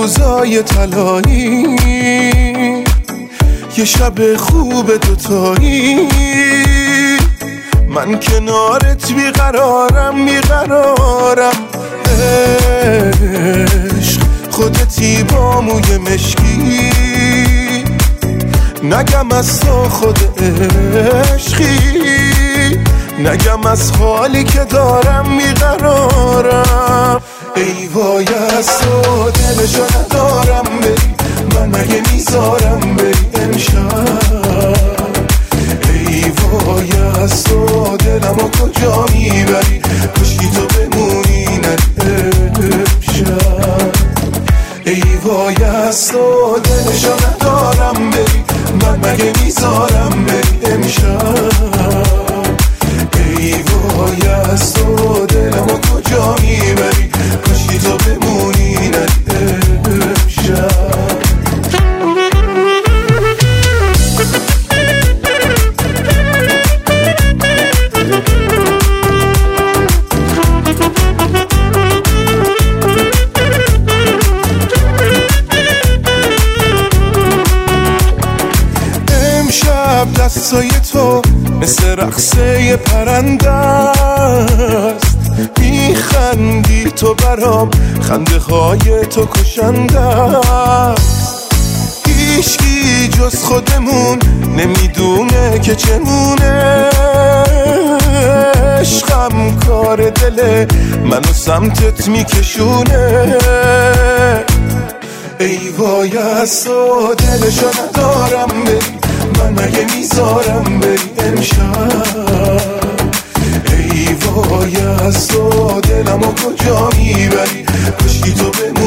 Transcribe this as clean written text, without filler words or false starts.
روزای طلایی، یه شب خوب دوتایی، من کنارت بیقرارم بیقرارم. عشق خودتی با موی مشکی، نگم از تو خود عشقی، نگم از حالی که دارم بیقرارم. ای وای از تو دلشو ندارم بری، من مگه میذارم بری امشب. ای وای از تو دلمو کجا میبری، کشکی تو بمونی نری امشب. ای وای از تو دلشو ندارم بری، من مگه میذارم بری امشب. ای وای از تو دلمو کجا میبری، کاشکی تو بمونی نری امشب. دستای تو مثل رقصه پرنده است، میخندی تو برام، خنده های تو کشنده است. هیچکی جز خودمون نمیدونه که چمونه، عشقم کار دل منو سمتت میکشونه. ای وای از تو دلشو ندارم بری، من مگه میذارم بری امشب. ای وای از تو دلمو کجا میبری، کاشکی تو